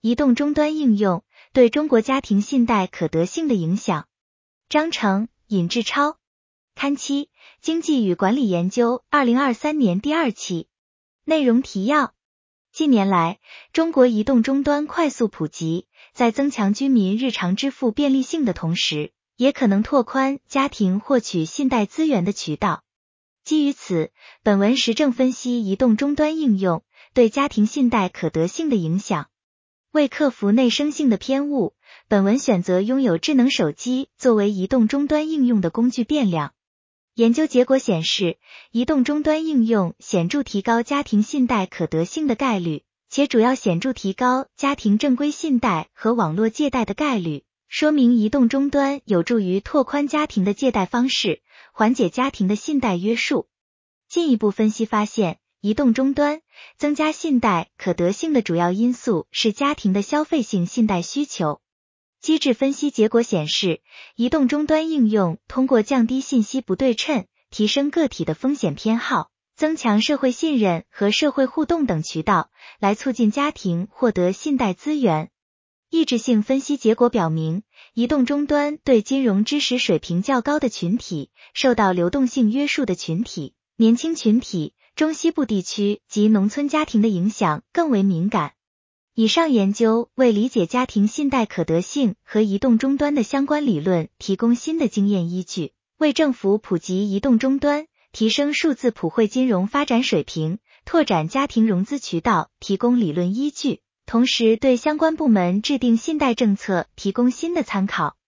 移动终端应用对中国家庭信贷可得性的影响。章程尹志超，刊期经济与管理研究2023年第2期。内容提要：近年来，中国移动终端快速普及，在增强居民日常支付便利性的同时，也可能拓宽家庭获取信贷资源的渠道。基于此，本文实证分析移动终端应用对家庭信贷可得性的影响。为克服内生性的偏误，本文选择拥有智能手机作为移动终端应用的工具变量。研究结果显示，移动终端应用显著提高家庭信贷可得性的概率，且主要显著提高家庭正规信贷和网络借贷的概率，说明移动终端有助于拓宽家庭的借贷方式，缓解家庭的信贷约束。进一步分析发现，移动终端增加信贷可得性的主要因素是家庭的消费性信贷需求。机制分析结果显示，移动终端应用通过降低信息不对称，提升个体的风险偏好，增强社会信任和社会互动等渠道，来促进家庭获得信贷资源。抑制性分析结果表明，移动终端对金融知识水平较高的群体、受到流动性约束的群体、年轻群体、中西部地区及农村家庭的影响更为敏感。以上研究为理解家庭信贷可得性和移动终端的相关理论提供新的经验依据，为政府普及移动终端、提升数字普惠金融发展水平、拓展家庭融资渠道提供理论依据，同时对相关部门制定信贷政策提供新的参考。